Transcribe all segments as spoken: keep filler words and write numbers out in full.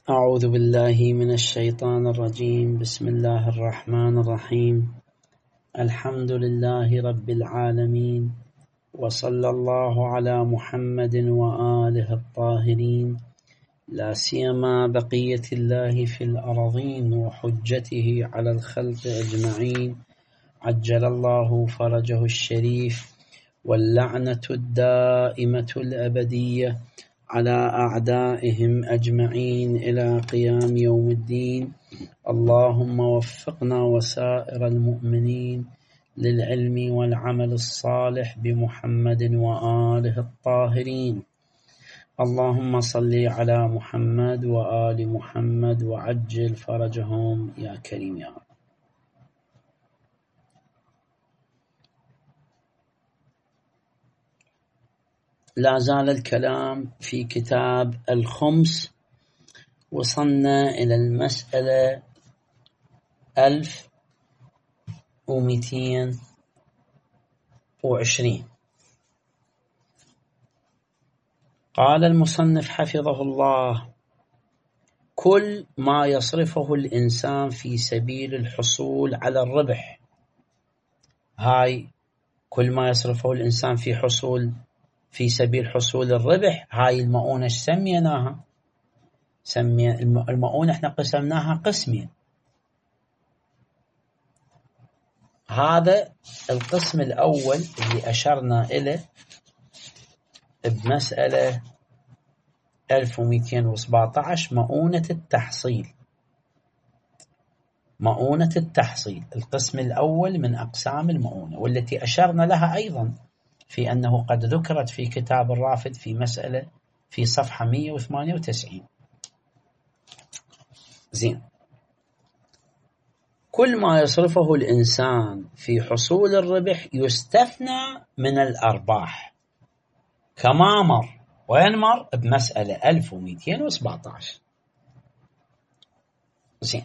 أعوذ بالله من الشيطان الرجيم. بسم الله الرحمن الرحيم. الحمد لله رب العالمين، وصلى الله على محمد وآله الطاهرين، لا سيما بقية الله في الأرضين وحجته على الخلق أجمعين، عجل الله فرجه الشريف، واللعنة الدائمة الأبدية على أعدائهم أجمعين إلى قيام يوم الدين. اللهم وفقنا وسائر المؤمنين للعلم والعمل الصالح بمحمد وآله الطاهرين. اللهم صل على محمد وآل محمد وعجل فرجهم يا كريم يا رب. لا زال الكلام في كتاب الخمس، وصلنا إلى المسألة ألف ومئتين وعشرين. قال المصنف حفظه الله: كل ما يصرفه الإنسان في سبيل الحصول على الربح. هاي كل ما يصرفه الإنسان في حصول في سبيل حصول الربح، هاي المؤونة ايش سميناها؟ سمي المؤونة احنا قسمناها قسمين. هذا القسم الأول اللي أشرنا إليه بمسألة ألف ومئتين وسبعة عشر، مؤونة التحصيل. مؤونة التحصيل القسم الأول من أقسام المؤونة، والتي أشرنا لها أيضا في أنه قد ذكرت في كتاب الرافد في مسألة في صفحة مئة وثمانية وتسعين. زين، كل ما يصرفه الإنسان في حصول الربح يستثنى من الأرباح، كما مر. وين مر؟ بمسألة ألف ومئتين وسبعة عشر. زين،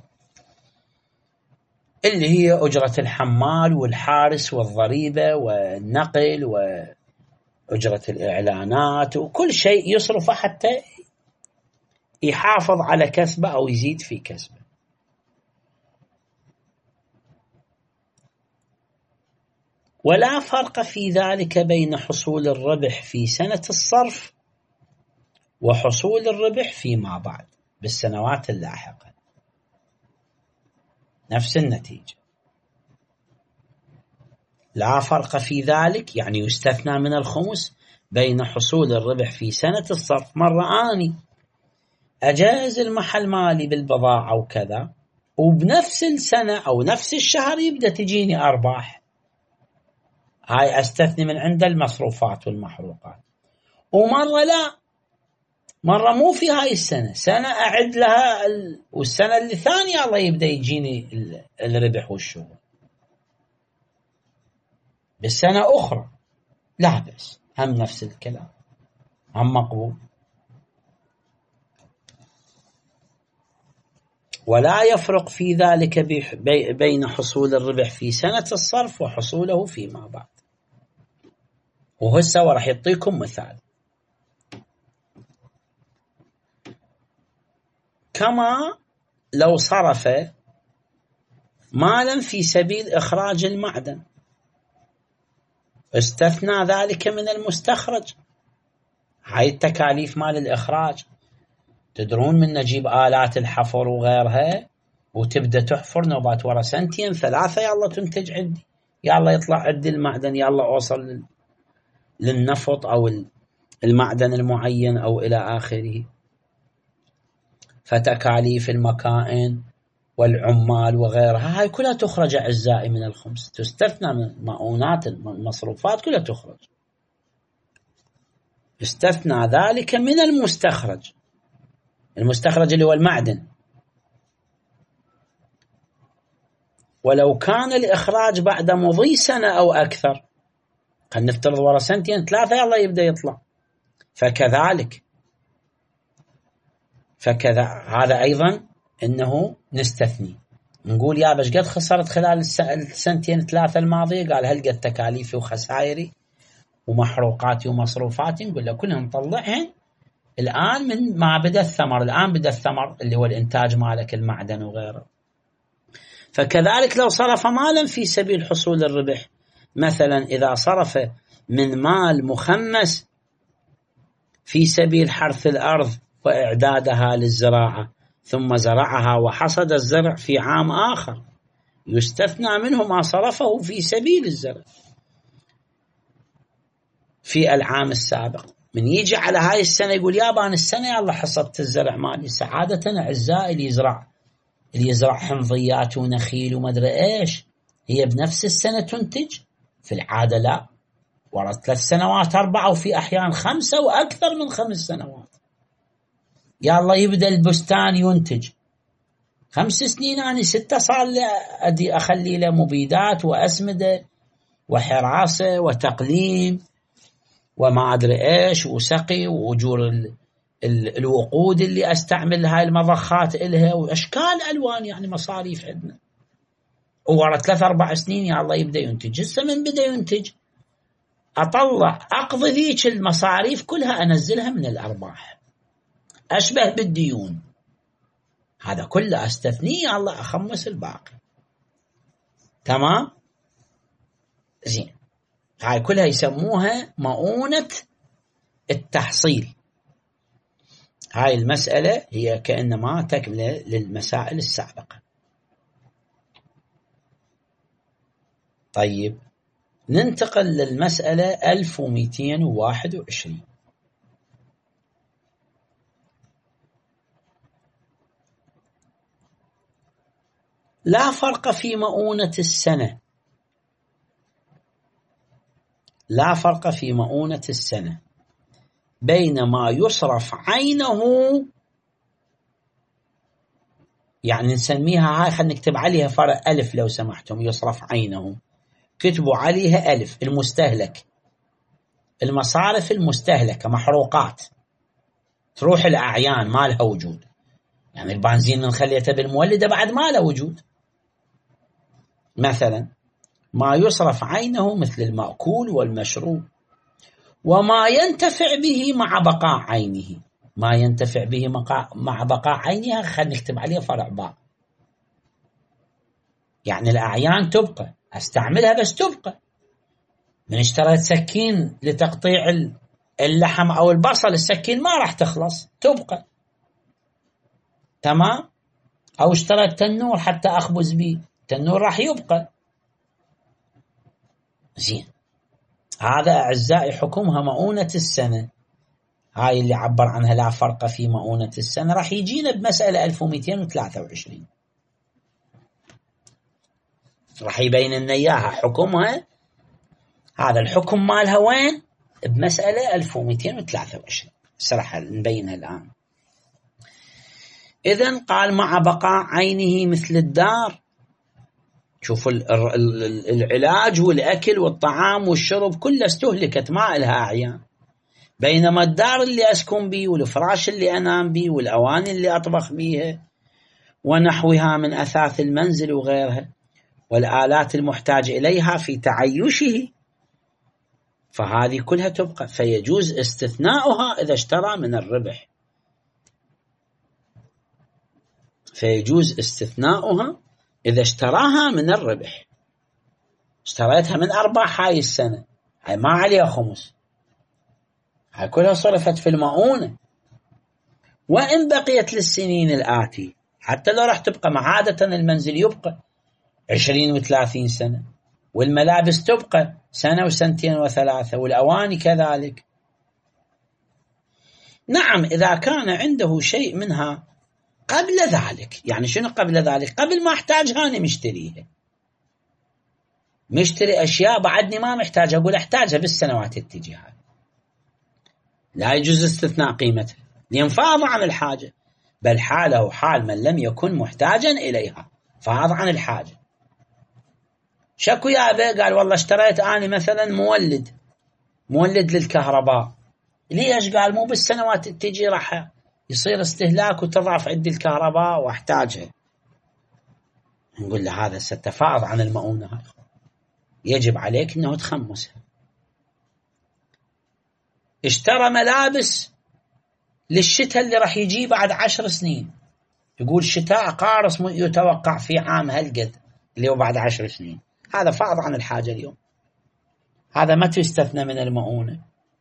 اللي هي أجرة الحمال والحارس والضريبة والنقل وأجرة الإعلانات وكل شيء يصرفه حتى يحافظ على كسبه أو يزيد في كسبه. ولا فرق في ذلك بين حصول الربح في سنة الصرف وحصول الربح فيما بعد بالسنوات اللاحقة، نفس النتيجة. لا فرق في ذلك، يعني يستثنى من الخمس، بين حصول الربح في سنة الصرف، مرة آني أجهز المحل مالي بالبضاعة وكذا، وبنفس السنة أو نفس الشهر يبدأ تجيني أرباح، هاي أستثني من عند المصروفات والمحروقات. ومرة لا، مرة مو في هاي السنة، سنة أعد لها ال... والسنة اللي ثانية الله يبدأ يجيني الربح والشغل. بالسنة أخرى لا بس هم نفس الكلام، هم مقبول. ولا يفرق في ذلك بين حصول الربح في سنة الصرف وحصوله فيما بعد. وهسه ورح يعطيكم مثال. كما لو صرف مالا في سبيل إخراج المعدن، استثنى ذلك من المستخرج. هاي التكاليف مال الإخراج، تدرون من نجيب آلات الحفر وغيرها وتبدأ تحفر نوبات ورا سنتين ثلاثة، يلا تنتج عندي، يلا يطلع عندي المعدن، يلا أوصل للنفط أو المعدن المعين أو إلى آخره. فتكاليف المكائن والعمال وغيرها هاي كلها تخرج أعزائي من الخمس، تستثنى من مؤونات المصروفات، كلها تخرج. استثنى ذلك من المستخرج. المستخرج اللي هو المعدن. ولو كان الإخراج بعد مضي سنة أو أكثر، قد نفترض ورا سنتين ثلاثة يلا يبدأ يطلع، فكذلك فكذا هذا أيضا إنه نستثني. نقول يا بش قد خسرت خلال السنتين ثلاثة الماضية؟ قال هل قد تكاليفي وخسائري ومحروقاتي ومصروفاتي؟ نقول له كلهم نطلعهن الآن من ما بدأ الثمر، الآن بدأ الثمر اللي هو الإنتاج مالك المعدن وغيره. فكذلك لو صرف مالا في سبيل حصول الربح، مثلا إذا صرف من مال مخمس في سبيل حرث الأرض وإعدادها للزراعة، ثم زرعها وحصد الزرع في عام آخر، يستثنى منه ما صرفه في سبيل الزرع في العام السابق. من يجي على هاي السنة يقول يابان السنة يلا حصدت الزرع مالي. سعادة أعزائي اللي يزرع اللي يزرع حمضيات ونخيل ومدري إيش، هي بنفس السنة تنتج؟ في العادة لا، ورا ثلاث سنوات أربعة وفي أحيان خمسة وأكثر من خمس سنوات. يلا يبدأ البستان ينتج خمس سنين، أنا ستة صار أدي أخلي له مبيدات وأسمدة وحراسة وتقليم وما أدري إيش وسقي وأجور ال ال الوقود اللي أستعمل هاي المضخات إلها وأشكال ألوان، يعني مصاريف عندنا. وورا ثلاث أربع سنين يا الله يبدأ ينتج. هسه من بدأ ينتج أطلع أقضي ذيك المصاريف كلها أنزلها من الأرباح، أشبه بالديون. هذا كله أستثنيه يا الله أخمس الباقي. تمام؟ زين، هاي كلها يسموها مؤونة التحصيل. هاي المسألة هي كأنما تكملة للمسائل السابقة. طيب ننتقل للمسألة ألف ومئتين وواحد وعشرين. لا فرق في مؤونة السنة لا فرق في مؤونة السنة بين ما يصرف عينه، يعني نسميها هاي، خلينا نكتب عليها فرق ألف لو سمحتم، يصرف عينه كتبوا عليها ألف، المستهلك، المصارف المستهلكة محروقات تروح الأعيان ما لها وجود، يعني البنزين من خليته بالمولدة بعد ما له وجود. مثلا ما يصرف عينه مثل المأكول والمشروب، وما ينتفع به مع بقاء عينه. ما ينتفع به مع بقاء عينها خلينا نكتب عليه فرع باء، يعني الأعيان تبقى استعملها بس تبقى. من اشتريت سكين لتقطيع اللحم أو البصل، السكين ما راح تخلص تبقى. تمام؟ أو اشتريت تنور حتى أخبز به، التنور راح يبقى. زين، هذا أعزائي حكمها مؤونة السنة، هاي اللي عبر عنها لا فرق في مؤونة السنة. راح يجينا بمسألة ألف ومئتين وثلاثة وعشرين، راح يبين لنا إياها حكمها. هذا الحكم مالها وين؟ بمسألة ألف ومئتين وثلاثة وعشرين، راح نبينها الآن. إذن قال مع بقاء عينه مثل الدار. شوفوا العلاج والأكل والطعام والشرب كلها استهلكت ما لها أعيان، بينما الدار اللي أسكن به والفراش اللي أنام به والأواني اللي أطبخ بيها ونحوها من أثاث المنزل وغيرها والآلات المحتاج إليها في تعيشه، فهذه كلها تبقى، فيجوز استثناؤها إذا اشترى من الربح. فيجوز استثناؤها إذا اشتراها من الربح. اشتريتها من أرباح هاي السنة، هاي ما عليها خمس، هاي كلها صرفت في المؤونة. وإن بقيت للسنين الآتي، حتى لو راح تبقى، مع عادة المنزل يبقى عشرين وثلاثين سنة، والملابس تبقى سنة وسنتين وثلاثة، والأواني كذلك. نعم، إذا كان عنده شيء منها قبل ذلك. يعني شنو قبل ذلك؟ قبل ما احتاجها أنا مشتريها، مشتري أشياء بعدني ما محتاجها، أقول احتاجها بالسنوات التجي، هذه لا يجوز استثناء قيمتها لينفاض عن الحاجة، بل حاله حال من لم يكن محتاجا إليها، فاض عن الحاجة. شكو يا أبي؟ قال والله اشتريت أنا مثلا مولد مولد للكهرباء. ليش؟ قال مو بالسنوات التجي راح يصير استهلاك وتضعف عندي الكهرباء واحتاجها. نقول له هذا ستفاض عن المؤونة، هاي يجب عليك انه تخمسها. اشترى ملابس للشتاء اللي راح يجي بعد عشر سنين. يقول شتاء قارص يتوقع في عام هالقد اللي هو بعد عشر سنين، هذا فائض عن الحاجة اليوم، هذا ما تستثنى من المؤونة.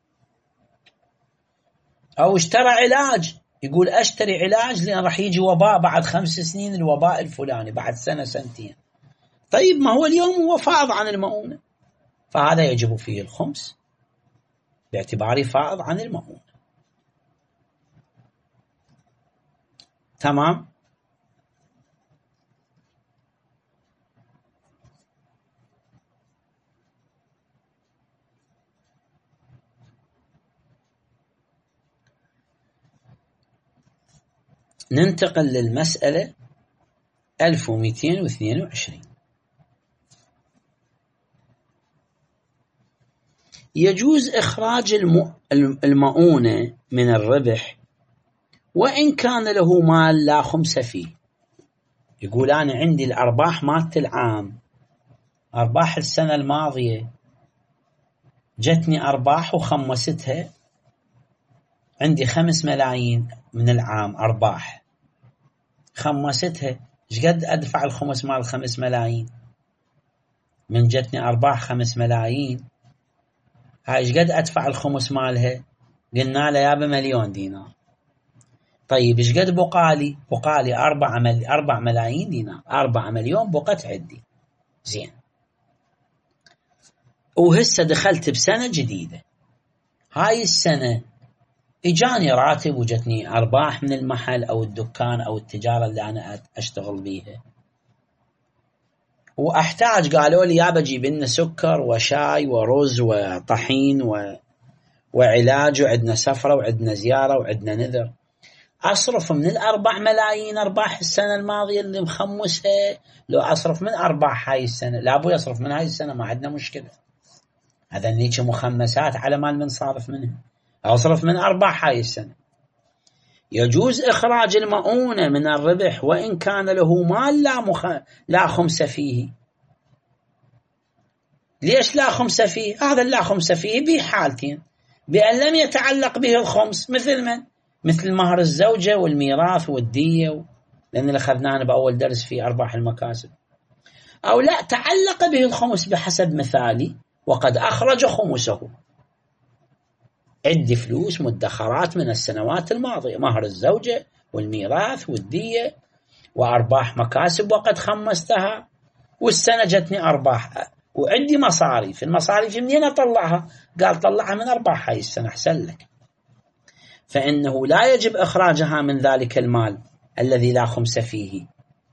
أو اشترى علاج، يقول أشتري علاج لأن راح يجي وباء بعد خمس سنين، الوباء الفلاني بعد سنة سنتين. طيب ما هو اليوم هو فائض عن المؤونة، فهذا يجب فيه الخمس باعتباره فائض عن المؤونة. تمام. ننتقل للمسألة ألف ومئتين واثنين وعشرين. يجوز إخراج المؤونة من الربح وإن كان له مال لا خمس فيه. يقول أنا عندي الأرباح مالت العام، أرباح السنة الماضية جتني أرباح وخمستها، عندي خمس ملايين من العام أرباح خمستها، إيش قد أدفع الخمس مال خمس ملايين؟ من جتني أرباح خمس ملايين، هاي إيش قد أدفع الخمس مالها؟ قلنا له يابا مليون دينار. طيب إيش قد بقالي؟ بقالي أربع مل... أربع ملايين دينار، أربع مليون بقت عندي. زين، وهسه دخلت بسنة جديدة، هاي السنة إجاني راتب وجتني أرباح من المحل أو الدكان أو التجارة اللي أنا أشتغل بيها، وأحتاج، قالوا لي يابا جيب لنا سكر وشاي ورز وطحين و... وعلاج، وعندنا سفرة وعندنا زيارة وعندنا نذر. أصرف من الأربع ملايين أرباح السنة الماضية اللي مخمسها، لو أصرف من أرباح هاي السنة؟ لا أبو يصرف من هاي السنة، ما عندنا مشكلة، هذا نيجي مخمسات على مال من صارف منها، أصرف من أرباح هاي السنة. يجوز إخراج المؤونة من الربح وإن كان له مال لا, مخ... لا خمس فيه. ليش لا خمس فيه؟ هذا لا خمس فيه بحالتين: بأن لم يتعلق به الخمس، مثل من؟ مثل مهر الزوجة والميراث والدية، لأن اللي أخذناه بأول درس في أرباح المكاسب. أو لا تعلق به الخمس بحسب مثالي وقد أخرج خمسه، عندي فلوس مدخرات من السنوات الماضية، مهر الزوجة والميراث والدية وأرباح مكاسب وقد خمستها، والسنة جتني أرباح وعندي مصاريف، المصاريف منين أطلعها؟ قال طلعها من أرباح هاي السنة، أحسن لك. فإنه لا يجب إخراجها من ذلك المال الذي لا خمس فيه،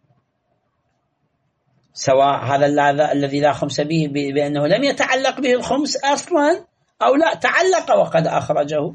سواء هذا الذي لا خمس به بأنه لم يتعلق به الخمس أصلا، أو لا تعلق وقد أخرجه.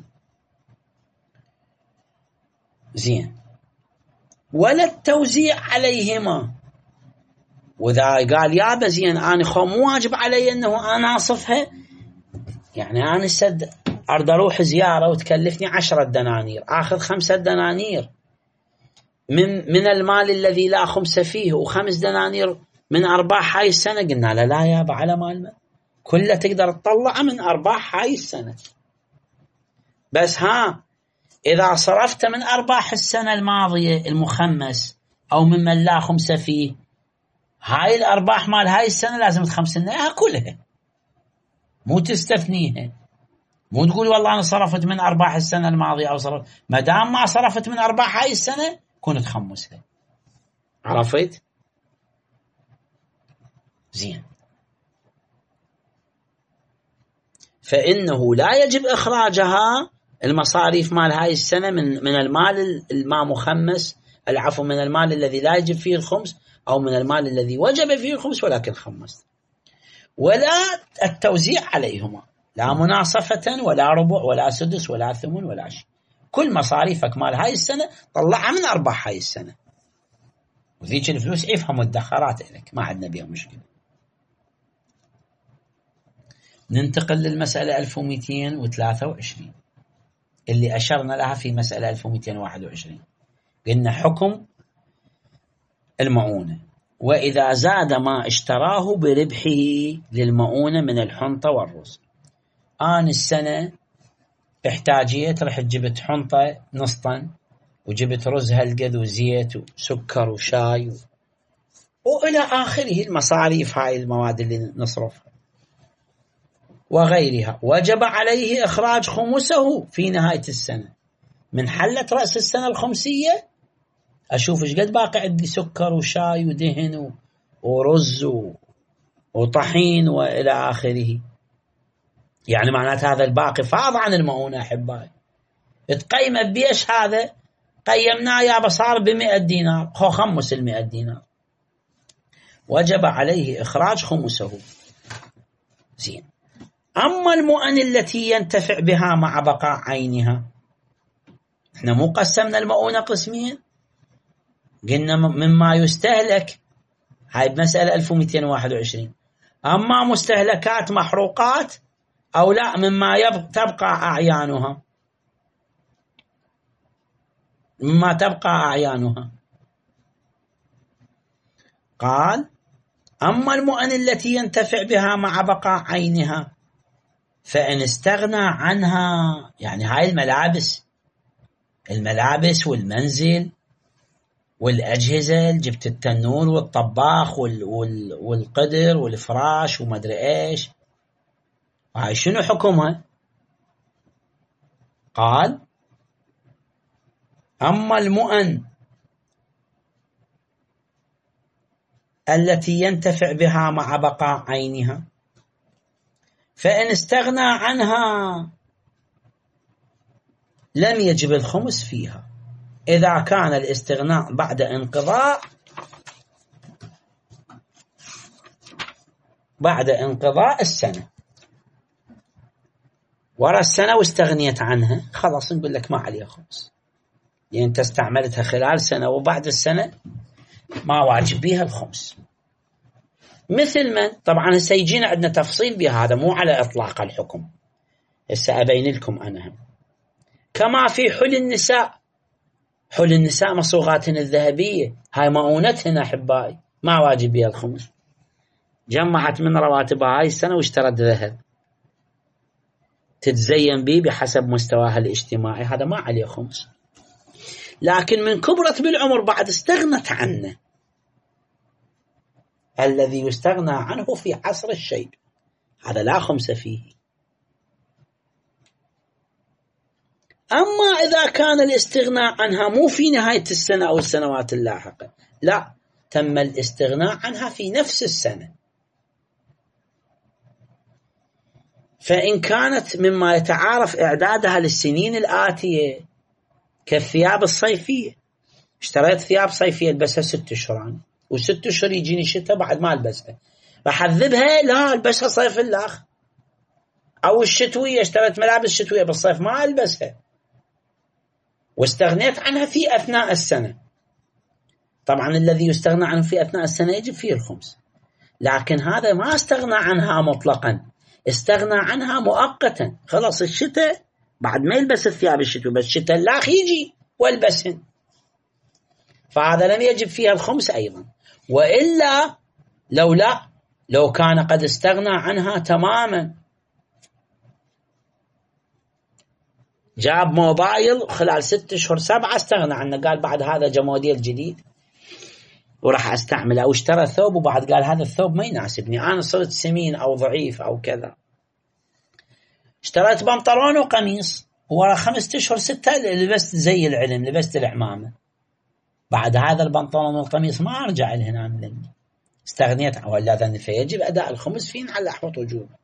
زين، ولا التوزيع عليهما. وإذا قال يا بزين أنا خو مو واجب علي أنه أنا أصفها، يعني أنا سد أرد أروح زيارة وتكلفني عشرة دنانير، آخذ خمسة دنانير من من المال الذي لا خمس فيه وخمس دنانير من أرباح هاي السنة. قلنا لا لا يابا، على مال من كله تقدر تطلع من أرباح هاي السنة، بس ها إذا صرفت من أرباح السنة الماضية المخمس أو ممن لا خمس فيه، هاي الأرباح مال هاي السنة لازم تخمس لنا إياها كلها، مو تستثنيها، مو تقول والله أنا صرفت من أرباح السنة الماضية أو صرفت، ما دام ما صرفت من أرباح هاي السنة كنت تخمسها. عرفت؟ زين، فإنه لا يجب إخراجها المصاريف مال هاي السنة من من المال الما مخمس، العفو من المال الذي لا يجب فيه الخمس، أو من المال الذي وجب فيه الخمس ولكن خمس. ولا التوزيع عليهما، لا مناصفة ولا ربع ولا سدس ولا ثمن ولا شيء، كل مصاريفك مال هاي السنة طلعها من أرباح هاي السنة، وذيك الفلوس عيفها مدخرات لك، ما عندنا بها مشكلة. ننتقل للمسألة ألف ومئتين وثلاثة وعشرين اللي أشرنا لها في مسألة ألف ومئتين وواحد وعشرين. قلنا حكم المؤونة: وإذا زاد ما اشتراه بربحه للمؤونة من الحنطة والرز. آن السنة احتاجيت رحت جبت حنطة نص طن وجبت رز هالقد وزيت وسكر وشاي و... وإلى آخره المصاريف هاي المواد اللي نصرفها وغيرها. وجب عليه إخراج خمسه في نهاية السنة. من حلت رأس السنة الخمسية أشوف إيش قد باقي عندي سكر وشاي ودهن ورز وطحين وإلى آخره. يعني معنات هذا الباقي فاض عن المؤونة أحبائي. تقيم بيش هذا؟ قيمناه يا بصار بمئة دينار، هو خمس المئة دينار. وجب عليه إخراج خمسه. زين. أما المؤن التي ينتفع بها مع بقاء عينها، احنا مو قسمنا المؤونة قسمين؟ قلنا مما يستهلك، هاي بمسألة ألف ومئتين وواحد وعشرين. أما مستهلكات محروقات أو لا مما يبقى تبقى أعيانها، مما تبقى أعيانها. قال أما المؤن التي ينتفع بها مع بقاء عينها فإن استغنى عنها، يعني هاي الملابس الملابس والمنزل والأجهزة، جبت التنور والطباخ وال وال والقدر والفراش وما أدري إيش، هاي شنو حكمها؟ قال أما المؤن التي ينتفع بها مع بقاء عينها فإن استغنى عنها لم يجب الخمس فيها إذا كان الاستغناء بعد انقضاء بعد انقضاء السنة. ورا السنة واستغنيت عنها خلاص نقول لك ما عليها خمس، يعني أنت استعملتها خلال سنة وبعد السنة ما واجب بيها الخمس. مثل من طبعا هسه يجينا عندنا تفصيل بهذا، مو على إطلاق الحكم، هسه أبين لكم أنا هم. كما في حل النساء، حل النساء مصوغاتهن الذهبية هاي مؤونتهن أحبائي ما واجب بها الخمس. جمعت من رواتبها هاي السنة واشترت ذهب تتزين به بحسب مستواها الاجتماعي، هذا ما عليه خمس. لكن من كبرت بالعمر بعد استغنت عنه، الذي يستغنى عنه في عصر الشيب هذا لا خمس فيه. أما إذا كان الاستغناء عنها مو في نهاية السنة أو السنوات اللاحقة، لا، تم الاستغناء عنها في نفس السنة، فإن كانت مما يتعارف إعدادها للسنين الآتية كالثياب الصيفية، اشتريت ثياب صيفية البسها ست أشهر وست أشهر يجيني شتاء بعد ما البسها، بحذبها لا البسها صيف الآخر. أو الشتوية اشتريت ملابس شتوية بالصيف ما البسها واستغنيت عنها في أثناء السنة، طبعا الذي يستغنى عنه في أثناء السنة يجب فيه الخمس. لكن هذا ما استغنى عنها مطلقا، استغنى عنها مؤقتا، خلاص الشتاء بعد ما يلبس الثياب الشتوية بس الشتاء الآخر يجي والبسهن، فهذا لم يجب فيها الخمس أيضا. وإلا لو لا لو كان قد استغنى عنها تماما، جاب موبايل خلال ست أشهر سبعة استغنى عنه، قال بعد هذا جاء موديل جديد وراح استعمله، أو اشترى ثوب وبعد قال هذا الثوب ما يناسبني أنا صرت سمين أو ضعيف أو كذا، اشتريت بنطلون وقميص ورا خمسة أشهر ستة لبست زي العلم لبست العمامة، بعد هذا البنطلون والقميص ما أرجع لهنا مني استغنيت عنه، ولا ذن فيجب أداء الخمس فين على أحوط وجوبه.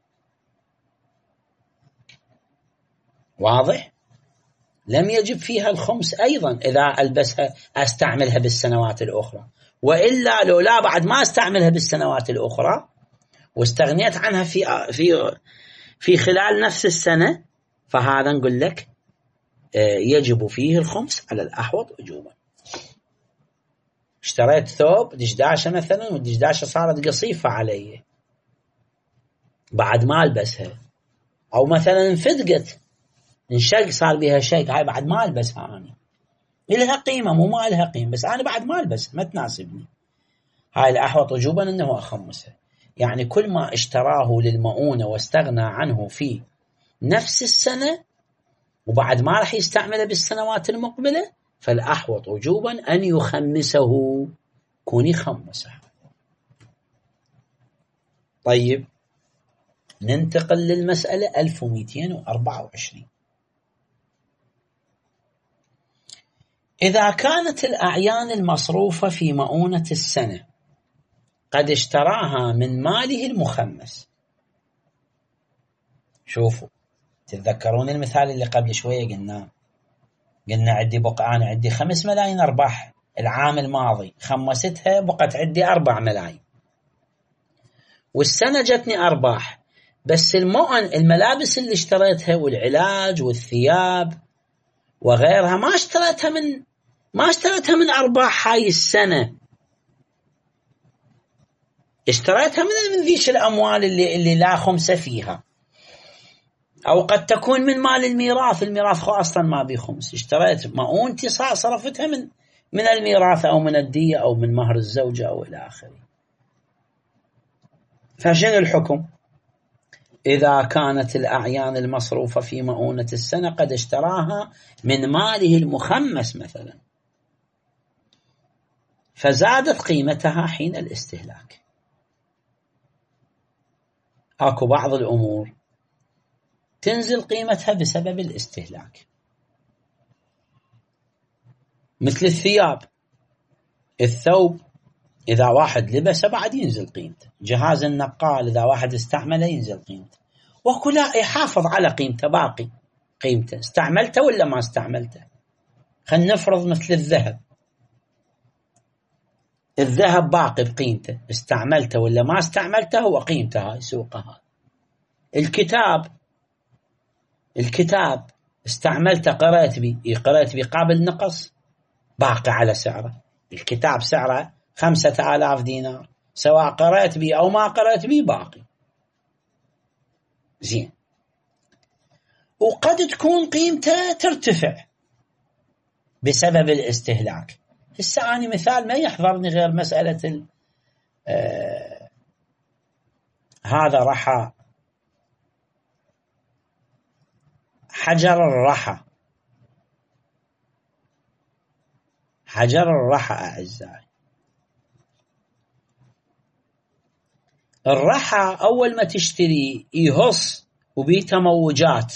واضح؟ لم يجب فيها الخمس أيضا إذا ألبسها أستعملها بالسنوات الأخرى، وإلا لو لا بعد ما أستعملها بالسنوات الأخرى واستغنيت عنها في في في خلال نفس السنة، فهذا نقول لك يجب فيه الخمس على الأحوط وجوبا. اشتريت ثوب دشداشة مثلا والدشداشة صارت قصيفة علي بعد ما ألبسها، أو مثلا انفدقت انشق صار بها شيء، هاي بعد ما ألبسها أنا، لها قيمة مو ما لها قيمة بس أنا بعد ما ألبسها ما تناسبني، هاي الأحوط وجوبا أنه أخمسها. يعني كل ما اشتراه للمؤونة واستغنى عنه في نفس السنة وبعد ما راح يستعمله بالسنوات المقبلة، فالأحوط وجوبا أن يخمسه، كون يخمسه. طيب ننتقل للمسألة ألف ومئتين وأربعة وعشرين. إذا كانت الأعيان المصروفة في مؤونة السنة قد اشتراها من ماله المخمس. شوفوا، تتذكرون المثال اللي قبل شوية قلنا قلنا عندي بقى أنا عندي خمس ملايين أرباح العام الماضي، خمستها بقت عندي أربع ملايين، والسنة جتني أرباح، بس المؤن الملابس اللي اشتريتها والعلاج والثياب وغيرها ما اشتريتها من ما اشتريتها من أرباح هاي السنة، اشتريتها من من ذيش الأموال اللي اللي لا خمسة فيها، أو قد تكون من مال الميراث، الميراث خو أصلا ما بي خمس، اشتريت مؤونتي صرفتها من من الميراث أو من الدية أو من مهر الزوجة أو إلى آخره. فشنو الحكم؟ إذا كانت الأعيان المصروفة في مؤونة السنة قد اشتراها من ماله المخمس مثلا، فزادت قيمتها حين الاستهلاك. اكو بعض الأمور تنزل قيمتها بسبب الاستهلاك، مثل الثياب. الثوب إذا واحد لبسه بعد ينزل قيمته، جهاز النقال إذا واحد استعمله ينزل قيمته، وكلا يحافظ على قيمته، باقي قيمته، استعملته ولا ما استعملته. خلينا نفرض مثل الذهب، الذهب باقي بقيمته، استعملته ولا ما استعملته هو قيمته، هاي سوقها. الكتاب الكتاب استعملته قرأت بي قرأت بي قابل نقص، باقي على سعره. الكتاب سعره خمسة آلاف دينار، سواء قرأت بي أو ما قرأت بي باقي. زين. وقد تكون قيمته ترتفع بسبب الاستهلاك. هسه أنا مثال ما يحضرني غير مسألة ال آه هذا رحى، حجر الرحى، حجر الرحى أعزائي. الرحى أول ما تشتري يهص وبيه تموجات،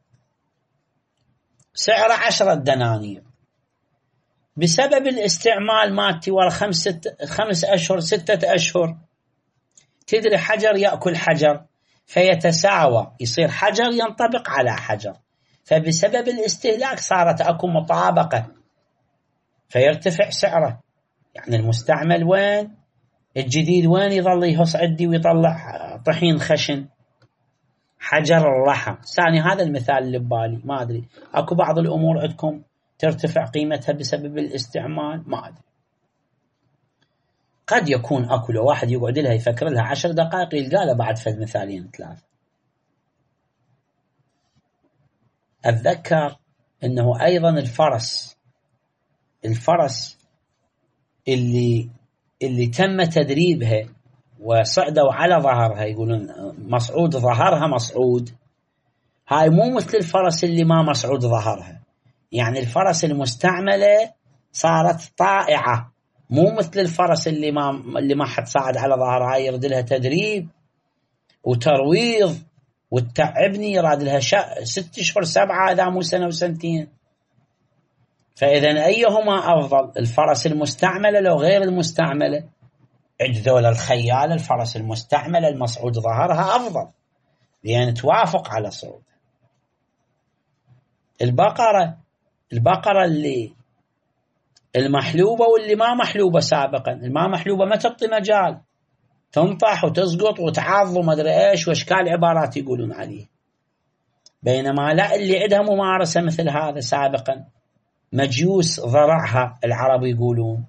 سعره عشرة دنانير، بسبب الاستعمال مالتي ورا خمسة خمس أشهر ستة أشهر، تدري حجر يأكل حجر فيتساوى، يصير حجر ينطبق على حجر، فبسبب الاستهلاك صارت أكو مطابقة فيرتفع سعره. يعني المستعمل وين، الجديد وين يظل يهص عندي ويطلع طحين خشن. حجر الرحى. ثاني هذا المثال اللي ببالي، ما أدري أكو بعض الأمور عندكم ترتفع قيمتها بسبب الاستعمال، ما أدري. قد يكون أكو لو واحد يقعد لها يفكر لها عشر دقائق يلقى له بعد فد مثالين ثلاثة. أتذكر أنه أيضا الفرس الفرس اللي اللي تم تدريبها وصعدوا على ظهرها، يقولون مصعود ظهرها مصعود، هاي مو مثل الفرس اللي ما مصعود ظهرها. يعني الفرس المستعملة صارت طائعة، مو مثل الفرس اللي ما اللي ما حد صعد على ظهرها، يرد لها تدريب وترويض وتتعبني، يراد لها ست اشهر سبعة اذا مو سنة وسنتين. فاذا ايهما افضل، الفرس المستعملة لو غير المستعملة؟ عند ذول الخيال الفرس المستعملة المصعود ظهرها افضل، لان توافق على صعود. البقرة البقرة اللي المحلوبة واللي ما محلوبة سابقا، الما محلوبة ما تعطي مجال، تنطح وتسقط وتعض وما ادري ايش واشكال عبارات يقولون عليه. بينما لا، اللي عندها ممارسة مثل هذا سابقا، مجيوس ضرعها العرب يقولون،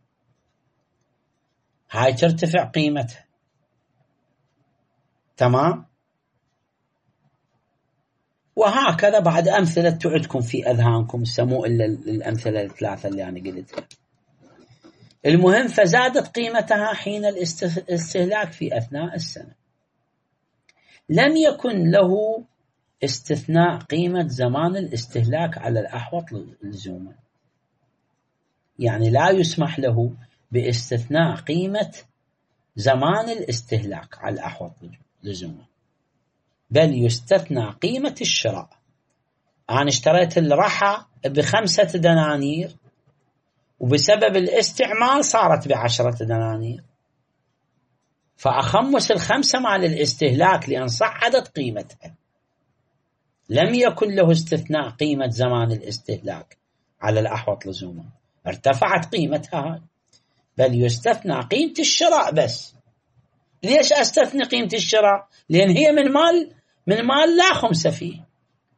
هاي ترتفع قيمتها. تمام. وهكذا بعد أمثلة تعدكم في أذهانكم، سموا إلا الأمثلة الثلاثة اللي أنا قلتها. المهم فزادت قيمتها حين الاستهلاك في أثناء السنة. لم يكن له استثناء قيمة زمان الاستهلاك على الأحوط لزوما، يعني لا يسمح له باستثناء قيمة زمان الاستهلاك على الأحوط لزوما، بل يستثنى قيمة الشراء. أنا اشتريت الرحى بخمسة دنانير وبسبب الاستعمال صارت بعشرة دنانير، فأخمس الخمسة مال الاستهلاك لأن صعدت قيمتها، لم يكن له استثناء قيمة زمان الاستهلاك على الأحوط لزوما، ارتفعت قيمتها، بل يستثنى قيمة الشراء بس. ليش أستثني قيمة الشراء؟ لأن هي من مال من مال لا خمس فيه،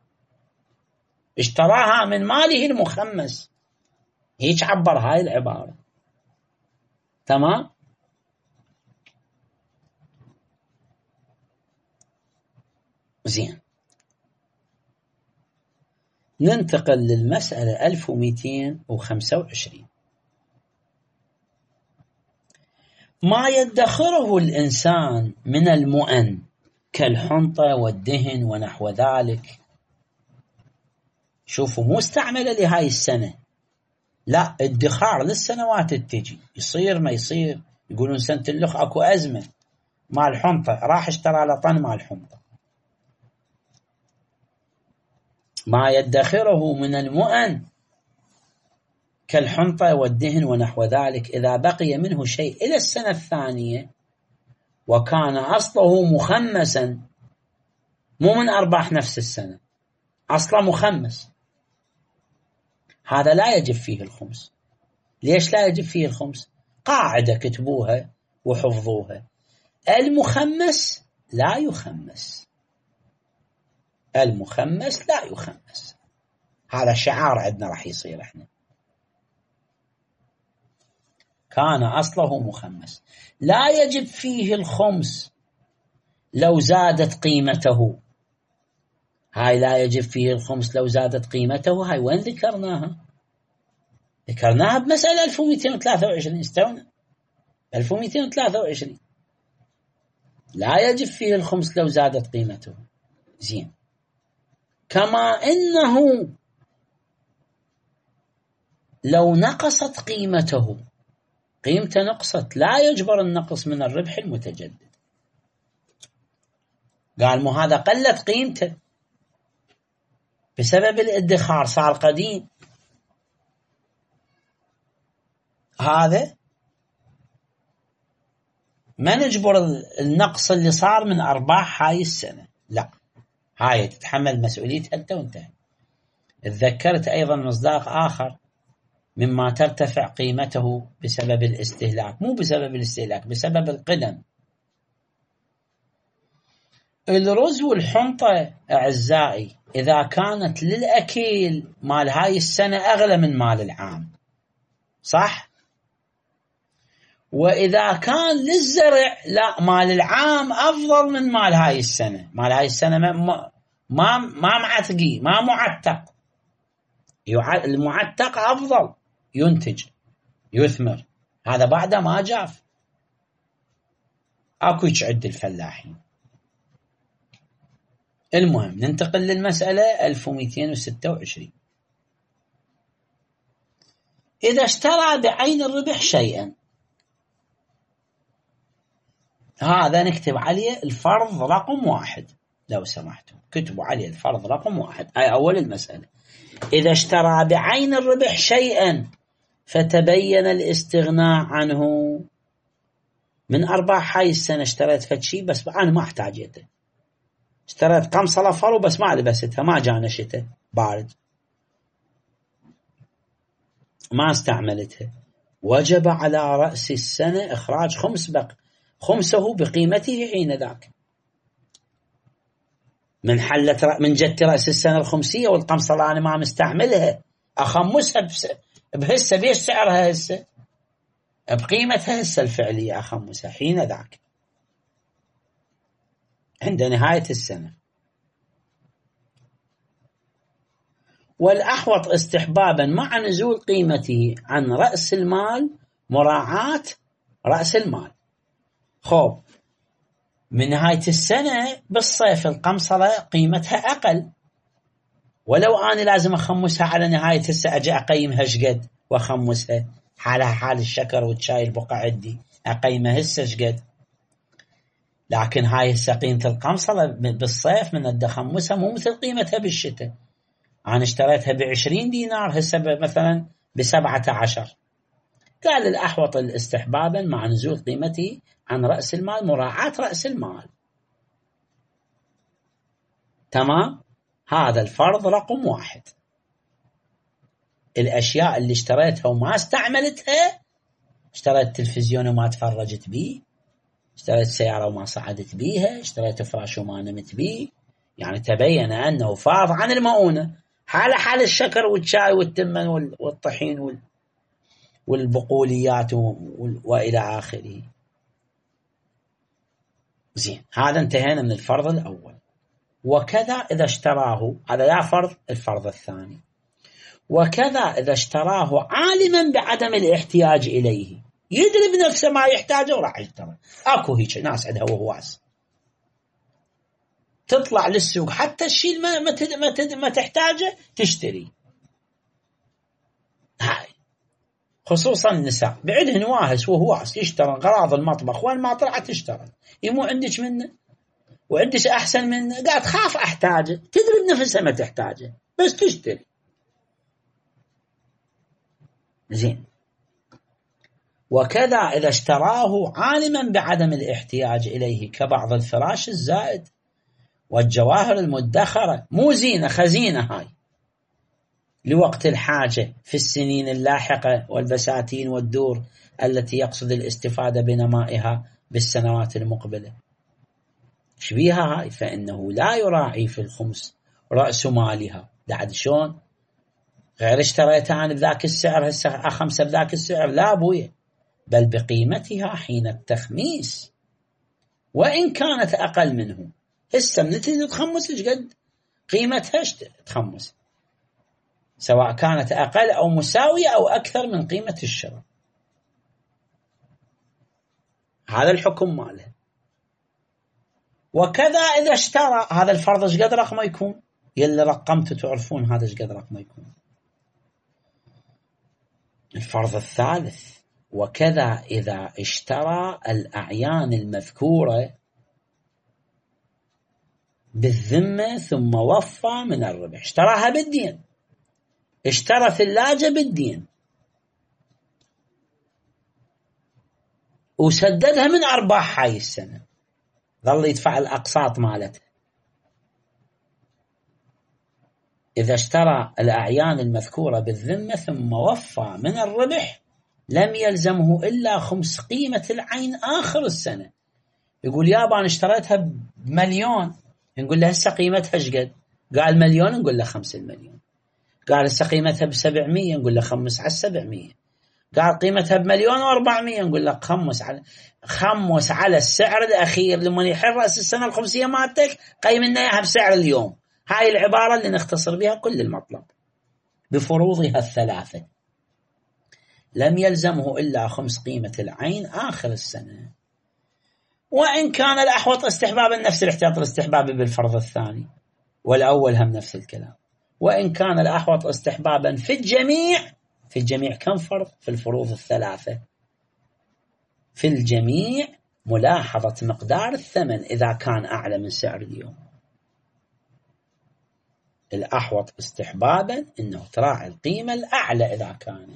اشتراها من ماله المخمس، هيك عبر هاي العبارة. تمام؟ زين، ننتقل للمسألة ألف ومئتين وخمسة وعشرين. ما يدخره الإنسان من المؤن كالحنطة والدهن ونحو ذلك. شوفوا، مو استعمله لهاي السنة، لا، ادخار للسنوات التجي، يصير ما يصير. يقولون سنة اللخ اكو أزمة مال حنطة، راح اشترى على طن مال حنطة. ما يدخره من المؤن كالحنطة والدهن ونحو ذلك إذا بقي منه شيء إلى السنة الثانية وكان أصله مخمسا، مو من أرباح نفس السنة، أصله مخمس، هذا لا يجب فيه الخمس. ليش لا يجب فيه الخمس؟ قاعدة كتبوها وحفظوها: المخمس لا يخمس، المخمس لا يخمس. هذا شعار عندنا راح يصير احنا. كان أصله مخمس لا يجب فيه الخمس لو زادت قيمته. هاي لا يجب فيه الخمس لو زادت قيمته، هاي وين ذكرناها؟ ذكرناها بمسألة ألف ومئتين وثلاثة وعشرين، استونا ألف ومئتين وثلاثة وعشرين. لا يجب فيه الخمس لو زادت قيمته. زين، كما إنه لو نقصت قيمته، قيمته نقصت، لا يجبر النقص من الربح المتجدد. قال مو هذا قلت قيمته بسبب الادخار، صار قديم، هذا ما نجبر النقص اللي صار من أرباح هاي السنة، لا، هاي تتحمل مسؤوليتها أنت وانتهى. تذكرت أيضا مصداق آخر مما ترتفع قيمته بسبب الاستهلاك، مو بسبب الاستهلاك، بسبب القدم. الرز والحنطة أعزائي إذا كانت للأكيل مال هاي السنة أغلى من مال العام، صح؟ وإذا كان للزرع، لا، مال العام أفضل من مال هاي السنة. مال هاي السنة ما ما ما معتقي، ما معتق، المعتق أفضل، ينتج يثمر، هذا بعده ما جاف. أكو يشعد الفلاحين. المهم ننتقل للمسألة ألف ومئتين وستة وعشرين. إذا اشترى بعين الربح شيئا، هذا نكتب عليه الفرض رقم واحد، لو سمحتوا كتبوا عليه الفرض رقم واحد، هاي أول المسألة. إذا اشترى بعين الربح شيئا فتبين الاستغناء عنه. من أرباح هاي السنة اشتريت فد شيء بس أنا ما احتاجيته، اشتريت قمصة لفرو بس ما لبستها، ما جانشتها، بارد، ما استعملتها، وجب على رأس السنة إخراج خمس بق خمسه بقيمته حين ذاك. من حلت من جت رأس السنة الخمسية والقمصة اللي أنا ما مستعملها أخمسها بس... بهسه بيش سعرها هسه، بقيمتها هسه الفعلية أخمسها حين ذاك عند نهاية السنة. والأحوط استحبابا مع نزول قيمته عن رأس المال مراعاة رأس المال. خب من نهاية السنة بالصيف القمصلة قيمتها أقل، ولو أنا لازم أخمسها على نهاية السنة أجي أقيمها شقد وأخمسها حالها حال الشكر والشاي البقع عندي أقيمها هسه شقد. لكن هاي هسه قيمة القمصلة بالصيف من أدى أخمسها مو مثل قيمتها بالشتاء. أنا اشتريتها بعشرين دينار هسه مثلا بسبعة عشر. قال الأحوط الاستحبابا مع نزول قيمته عن رأس المال مراعاة رأس المال. تمام. هذا الفرض رقم واحد. الأشياء اللي اشتريتها وما استعملتها، اشتريت تلفزيون وما تفرجت بيه، اشتريت سيارة وما صعدت بيها، اشتريت فراش وما نمت بيه، يعني تبين أنه فاض عن المؤونة، حال حال الشكر والشاي والتمن والطحين والبقوليات وإلى آخره. زين، هذا انتهينا من الفرض الأول. وكذا إذا اشتراه، هذا لا فرض. الفرض الثاني، وكذا إذا اشتراه عالما بعدم الاحتياج إليه، يدري بنفسه ما يحتاجه وراح يشتري. أكو هيك ناس عندها وهواس تطلع للسوق حتى الشيء ما ما ما, ما تحتاجه تشتري. هاي خصوصا النساء بعدهن واهس وهواس يشتري غراض المطبخ، وين ما طلعت تشتري. يمو عندك منه وعندك أحسن منه، قاعد خاف أحتاجه، تدري بنفسها ما تحتاجه بس تشتري. زين. وكذا إذا اشتراه عالما بعدم الاحتياج إليه كبعض الفراش الزائد والجواهر المدخرة، مو زينة، خزينة هاي لوقت الحاجة في السنين اللاحقة، والبساتين والدور التي يقصد الاستفادة بنمائها بالسنوات المقبلة. شبيها هاي؟ فإنه لا يراعي في الخمس رأس مالها. بعد شون غير اشتريتها أنا بذاك السعر هسه أخمسة بذاك السعر، لا بويا، بل بقيمتها حين التخميس وإن كانت أقل منه. هسه من تريد تخمس قد قيمتها تخمس، سواء كانت أقل أو مساوية أو أكثر من قيمة الشراء. هذا الحكم ماله. وكذا إذا اشترى، هذا الفرض ايش قد رقمه يكون؟ يلي رقمته تعرفون هذا ايش قد رقمه يكون. الفرض الثالث، وكذا إذا اشترى الأعيان المذكورة بالذمة ثم وفى من الربح. اشتراها بالدين، اشترى ثلاجة بالدين وسددها من أرباح هاي السنة، ظل يدفع الأقساط مالته. إذا اشترى الأعيان المذكورة بالذمة ثم وفى من الربح لم يلزمه إلا خمس قيمة العين آخر السنة. يقول يابا أنا اشتريتها بمليون، نقول له هسه قيمتها شقد؟ قال مليون، نقول له خمس المليون. قال هسه قيمتها بسبعمية، نقول له خمس على السبعمية. قال قيمتها بمليون وأربعمية، نقول له خمس على خمس على السعر الأخير لما يحل رأس السنة الخمسية مالتك، قيم لنا إياها بسعر اليوم. هاي العبارة اللي نختصر بها كل المطلب بفروضها الثلاثة. لم يلزمه إلا خمس قيمة العين آخر السنة، وإن كان الأحوط استحبابا، نفس الاحتياط الاستحبابي بالفرض الثاني والأول هم نفس الكلام. وإن كان الأحوط استحبابا في الجميع، في الجميع كم فرض؟ في الفروض الثلاثة. في الجميع ملاحظة مقدار الثمن إذا كان أعلى من سعر اليوم. الأحوط استحبابا إنه تراعي القيمة الأعلى إذا كان.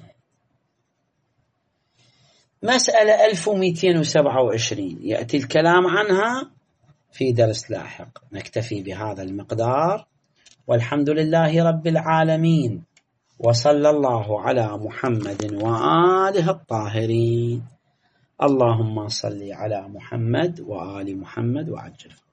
مسألة ألف ومئتين وسبعة وعشرين يأتي الكلام عنها في درس لاحق. نكتفي بهذا المقدار، والحمد لله رب العالمين، وصلى الله على محمد وآله الطاهرين. اللهم صل على محمد وآل محمد وعجل.